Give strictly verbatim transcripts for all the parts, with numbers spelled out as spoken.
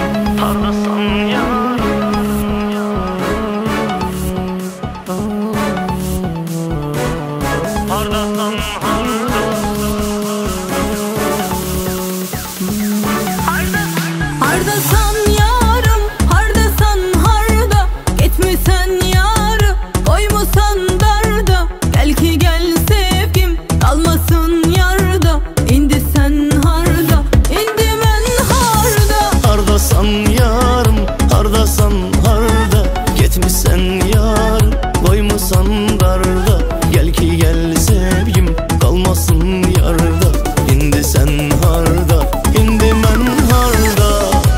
hardasan yarım, hardasan harda, hardasan yarım, hardasan harda, gitmesen yarı, koymusan darda. Gel ki gel sevgim, kalmasın yarda. İndi sen harda, indi men harda. Hardasan yarım, hardasan harda, gitmişsen yarım, koymusan darda. Gel ki gel sevgim, kalmasın yarda. İndi sen harda, indi men harda.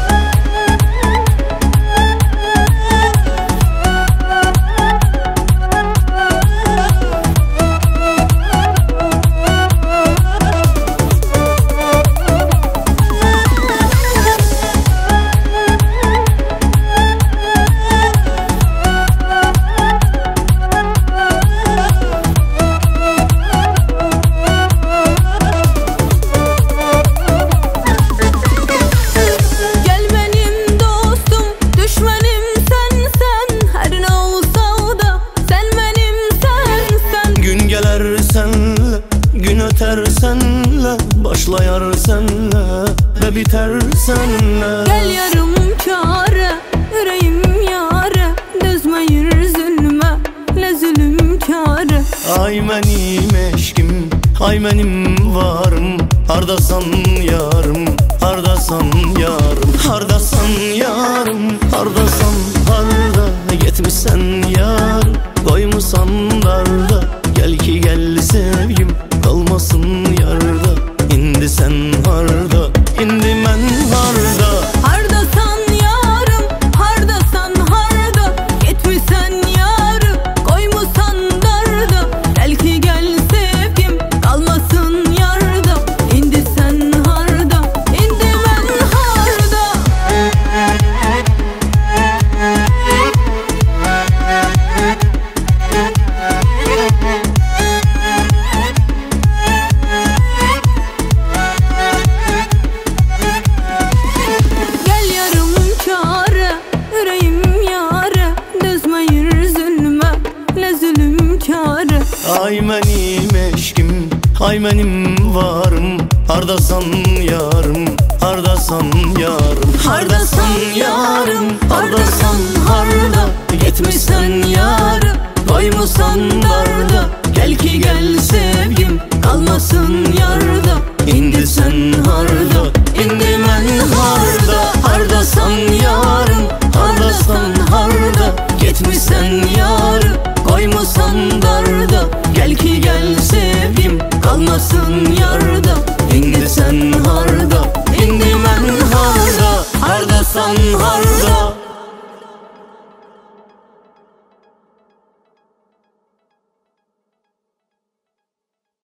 Gün öter senle, başlayar senle ve biter senle. Gel yarım kâre, yüreğim yâre, dözmeyir zulme, le zulüm kâre. Ay benim eşkim, ay benim varım, hardasan yarım, hardasan yarım, hardasan yarım, hardasan harda, gitmişsen yarım, koymusan darda. Gel ki gel sevgim, kalmasın yarda. İndi sen harda, indi men harda. Hardasan yarım, hardasan harda, gitmişsen yarı, koymusan darda. Gel ki gel sevgim, kalmasın yarda. İndi sen harda, indi men harda. Ay benim eşkim, ay benim varım, hardasan yarım, hardasan yarım, Hardasan yarım, hardasan harda, gitmişsen yarı, koymusan darda. Gel ki gel sevgim, kalmasın yarda. İndi sen harda, indi men harda. Hardasan yarım, hardasan harda, gitmişsen yarı, koymusan darda. Gel ki gel sevgim, kalmasın yarda.